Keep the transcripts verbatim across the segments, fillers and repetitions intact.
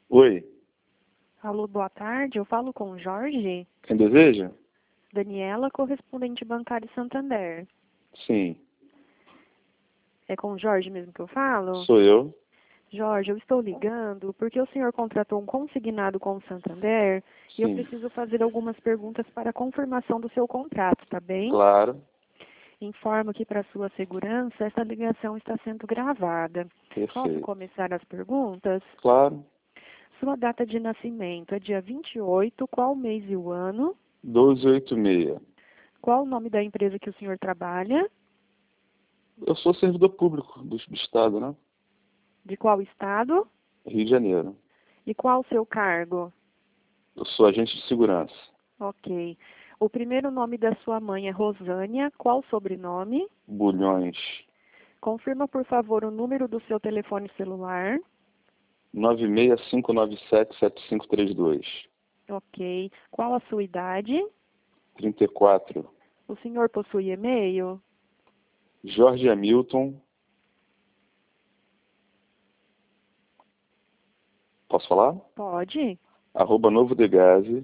Oi, Alô, boa tarde. Eu falo com o Jorge. quem deseja? Daniela, correspondente bancário Santander. Sim, É com o Jorge mesmo que eu falo? sou eu. Jorge, eu estou ligando porque o senhor contratou um consignado com o Santander e eu Sim, preciso fazer algumas perguntas para a confirmação do seu contrato, tá bem? claro, Informo que para sua segurança esta ligação está sendo gravada. Posso perfeito. começar as perguntas? Claro, Sua data de nascimento é dia vinte e oito, qual o mês e o ano? doze oitenta e seis. Qual o nome da empresa que o senhor trabalha? Eu sou servidor público do, do Estado, né? De qual estado? Rio de Janeiro. E qual o seu cargo? Eu sou agente de segurança. Ok. O primeiro nome da sua mãe é Rosânia. Qual o sobrenome? Bulhões. Confirma, por favor, o número do seu telefone celular. nove seis cinco nove sete sete cinco três dois. Ok. Qual a sua idade? trinta e quatro. O senhor possui e-mail? Jorge Hamilton. Posso falar? Pode. Arroba novodegase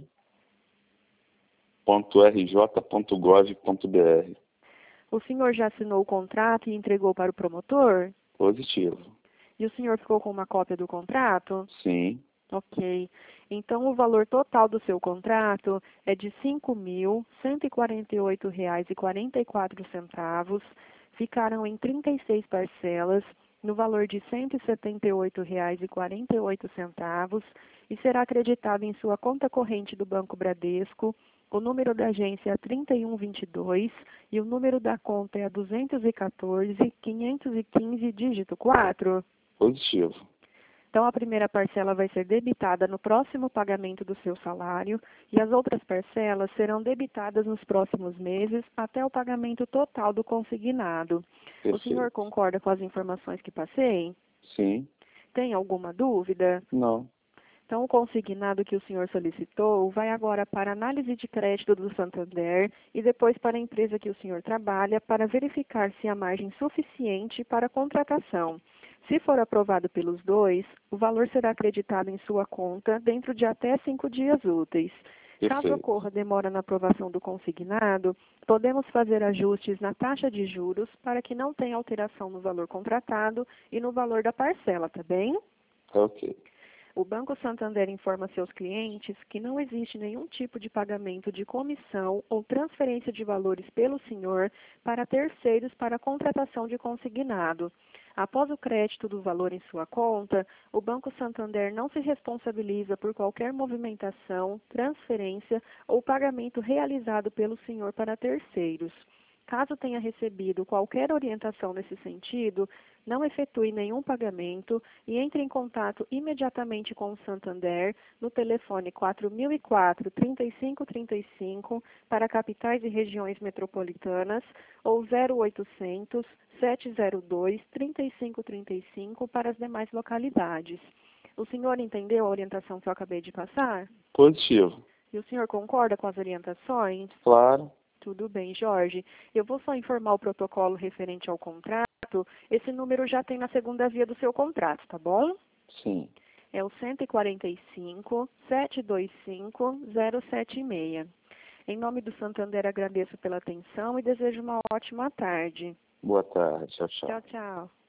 ponto r j ponto gov ponto b r. O senhor já assinou o contrato e entregou para o promotor? Positivo. E o senhor ficou com uma cópia do contrato? Sim, Ok. Então, o valor total do seu contrato é de cinco mil cento e quarenta e oito reais e quarenta e quatro centavos. Ficaram em trinta e seis parcelas, no valor de cento e setenta e oito reais e quarenta e oito centavos, e será acreditado em sua conta corrente do Banco Bradesco. O número da agência é trinta e um vinte e dois e o número da conta é duzentos e quatorze, quinhentos e quinze, dígito quatro. positivo. Então, a primeira parcela vai ser debitada no próximo pagamento do seu salário e as outras parcelas serão debitadas nos próximos meses até o pagamento total do consignado. O senhor Perfeito. concorda com as informações que passei? Sim, Tem alguma dúvida? não. Então, o consignado que o senhor solicitou vai agora para a análise de crédito do Santander e depois para a empresa que o senhor trabalha para verificar se há margem suficiente para a contratação. Se for aprovado pelos dois, o valor será acreditado em sua conta dentro de até cinco dias úteis. Caso Perfeito. ocorra demora na aprovação do consignado, podemos fazer ajustes na taxa de juros para que não tenha alteração no valor contratado e no valor da parcela, tá bem? Ok. O Banco Santander informa seus clientes que não existe nenhum tipo de pagamento de comissão ou transferência de valores pelo senhor para terceiros para a contratação de consignado. Após o crédito do valor em sua conta, o Banco Santander não se responsabiliza por qualquer movimentação, transferência ou pagamento realizado pelo senhor para terceiros. Caso tenha recebido qualquer orientação nesse sentido, não efetue nenhum pagamento e entre em contato imediatamente com o Santander no telefone quatro mil e quatro, trinta e cinco trinta e cinco para capitais e regiões metropolitanas ou zero oitocentos, sete zero dois, trinta e cinco trinta e cinco para as demais localidades. O senhor entendeu a orientação que eu acabei de passar? Positivo. E o senhor concorda com as orientações? Claro. Tudo bem, Jorge. Eu vou só informar o protocolo referente ao contrato. Esse número já tem na segunda via do seu contrato, tá bom? Sim. É o cento e quarenta e cinco, setecentos e vinte e cinco, zero sete seis. Em nome do Santander, agradeço pela atenção e desejo uma ótima tarde. Boa tarde. Tchau, Tchau, tchau. tchau.